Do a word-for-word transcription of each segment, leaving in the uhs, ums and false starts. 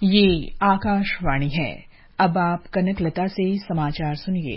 ये आकाशवाणी है। अब आप कनकलता से समाचार सुनिए।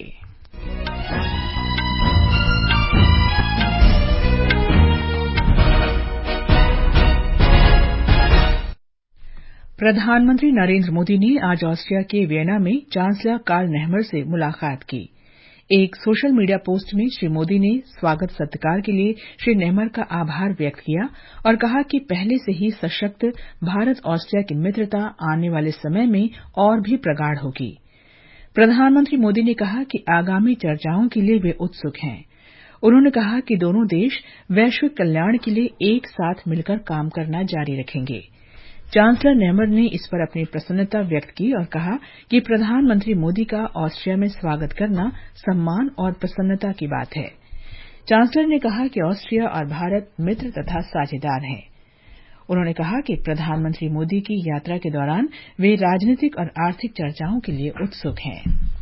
प्रधानमंत्री नरेंद्र मोदी ने आज ऑस्ट्रिया के वियना में चांसलर कार्ल नेहमर से मुलाकात की। एक सोशल मीडिया पोस्ट में श्री मोदी ने स्वागत सत्कार के लिए श्री नेहमर का आभार व्यक्त किया और कहा कि पहले से ही सशक्त भारत ऑस्ट्रिया की मित्रता आने वाले समय में और भी प्रगाढ़ होगी। प्रधानमंत्री मोदी ने कहा कि आगामी चर्चाओं के लिए वे उत्सुक हैं। उन्होंने कहा कि दोनों देश वैश्विक कल्याण के लिए एक साथ मिलकर काम करना जारी रखेंगे। चांसलर नेहमर ने इस पर अपनी प्रसन्नता व्यक्त की और कहा कि प्रधानमंत्री मोदी का ऑस्ट्रिया में स्वागत करना सम्मान और प्रसन्नता की बात है। चांसलर ने कहा कि ऑस्ट्रिया और भारत मित्र तथा साझेदार हैं। उन्होंने कहा कि प्रधानमंत्री मोदी की यात्रा के दौरान वे राजनीतिक और आर्थिक चर्चाओं के लिए उत्सुक हैं।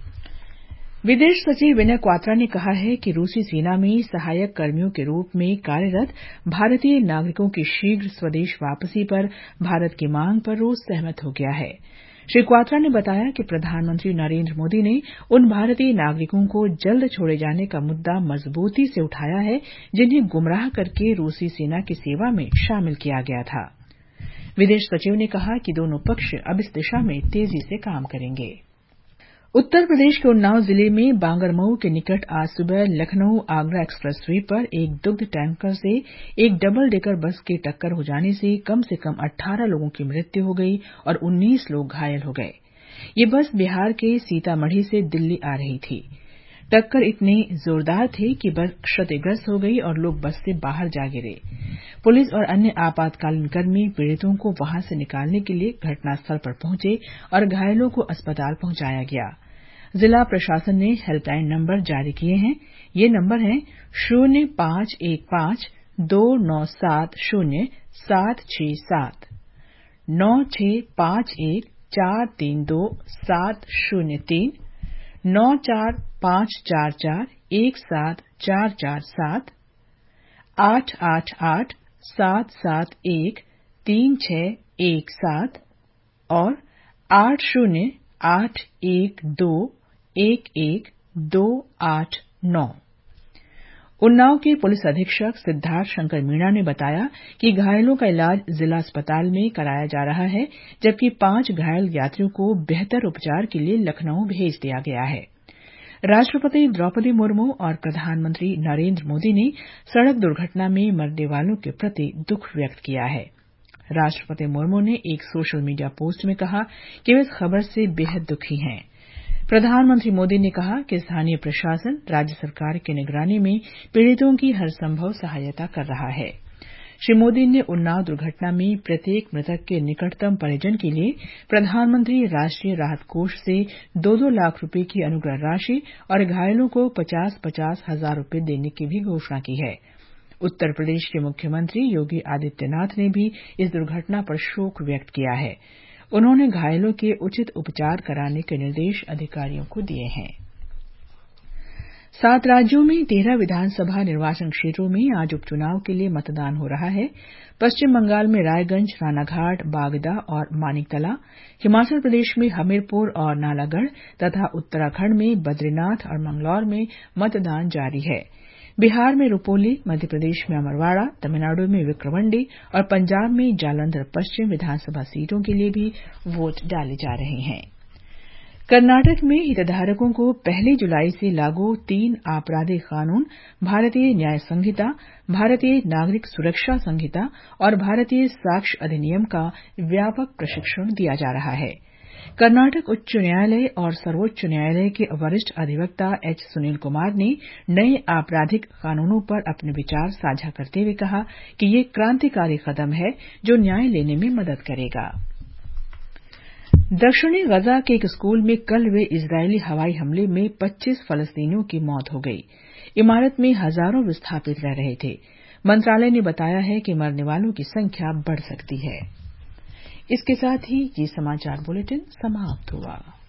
विदेश सचिव विनय क्वात्रा ने कहा है कि रूसी सेना में सहायक कर्मियों के रूप में कार्यरत भारतीय नागरिकों की शीघ्र स्वदेश वापसी पर भारत की मांग पर रूस सहमत हो गया है। श्री क्वात्रा ने बताया कि प्रधानमंत्री नरेंद्र मोदी ने उन भारतीय नागरिकों को जल्द छोड़े जाने का मुद्दा मजबूती से उठाया है जिन्हें गुमराह करके रूसी सेना की सेवा में शामिल किया गया था। विदेश सचिव ने कहा कि दोनों पक्ष अब इस दिशा में तेजी से काम करेंगे। उत्तर प्रदेश के उन्नाव जिले में बांगरमऊ के निकट आज सुबह लखनऊ आगरा एक्सप्रेस वे पर एक दुग्ध टैंकर से एक डबल डेकर बस के टक्कर हो जाने से कम से कम अठारह लोगों की मृत्यु हो गई और उन्नीस लोग घायल हो गए। ये बस बिहार के सीतामढ़ी से दिल्ली आ रही थी। टक्कर इतने जोरदार थे कि बस क्षतिग्रस्त हो गई और लोग बस से बाहर जा गिरे। पुलिस और अन्य आपातकालीन कर्मी पीड़ितों को वहां से निकालने के लिए घटनास्थल पर पहुंचे और घायलों को अस्पताल पहुंचाया गया। जिला प्रशासन ने हेल्पलाइन नंबर जारी किए हैं। ये नंबर है शून्य पांच एक पांच दो नौ सात शून्य सात छह सात नौ छह पांच एक चार तीन दो सात शून्य तीन नौ चार पांच चार चार एक सात चार चार सात आठ आठ आठ सात सात एक तीन छह एक सात और आठ शून्य आठ एक दो एक एक दो आठ नौ। उन्नाव के पुलिस अधीक्षक सिद्धार्थ शंकर मीणा ने बताया कि घायलों का इलाज जिला अस्पताल में कराया जा रहा है, जबकि पांच घायल यात्रियों को बेहतर उपचार के लिए लखनऊ भेज दिया गया है। राष्ट्रपति द्रौपदी मुर्मू और प्रधानमंत्री नरेंद्र मोदी ने सड़क दुर्घटना में मरने वालों के प्रति दुख व्यक्त किया है। राष्ट्रपति मुर्मू ने एक सोशल मीडिया पोस्ट में कहा कि वे इस खबर से बेहद दुखी हैं। प्रधानमंत्री मोदी ने कहा कि स्थानीय प्रशासन राज्य सरकार की निगरानी में पीड़ितों की हर संभव सहायता कर रहा है। श्री मोदी ने उन्नाव दुर्घटना में प्रत्येक मृतक के निकटतम परिजन के लिए प्रधानमंत्री राष्ट्रीय राहत कोष से दो दो लाख रुपए की अनुग्रह राशि और घायलों को पचास पचास हजार रुपए देने की भी घोषणा की है। उत्तर प्रदेश के मुख्यमंत्री योगी आदित्यनाथ ने भी इस दुर्घटना पर शोक व्यक्त किया है। उन्होंने घायलों के उचित उपचार कराने के निर्देश अधिकारियों को दिए हैं। सात राज्यों में तेरह विधानसभा निर्वाचन क्षेत्रों में आज उपचुनाव के लिए मतदान हो रहा है। पश्चिम बंगाल में रायगंज, रानाघाट, बागदा और मानिकतला, हिमाचल प्रदेश में हमीरपुर और नालागढ़ तथा उत्तराखंड में बद्रीनाथ और मंगलौर में मतदान जारी है। बिहार में रुपोली, मध्य प्रदेश में अमरवाड़ा, तमिलनाडु में विक्रमंडी और पंजाब में जालंधर पश्चिम विधानसभा सीटों के लिए भी वोट डाले जा रहे हैं। कर्नाटक में हितधारकों को पहली जुलाई से लागू तीन आपराधिक कानून भारतीय न्याय संहिता, भारतीय नागरिक सुरक्षा संहिता और भारतीय साक्ष्य अधिनियम का व्यापक प्रशिक्षण दिया जा रहा है। कर्नाटक उच्च न्यायालय और सर्वोच्च न्यायालय के वरिष्ठ अधिवक्ता एच सुनील कुमार ने नए आपराधिक कानूनों पर अपने विचार साझा करते हुए कहा कि ये क्रांतिकारी कदम है जो न्याय लेने में मदद करेगा। दक्षिणी गजा के एक स्कूल में कल हुए इजरायली हवाई हमले में पच्चीस फलस्तीनियों की मौत हो गई। इमारत में हजारों विस्थापित रह रहे थे। मंत्रालय ने बताया है कि मरने वालों की संख्या बढ़ सकती है। इसके साथ ही ये समाचार बुलेटिन समाप्त हुआ।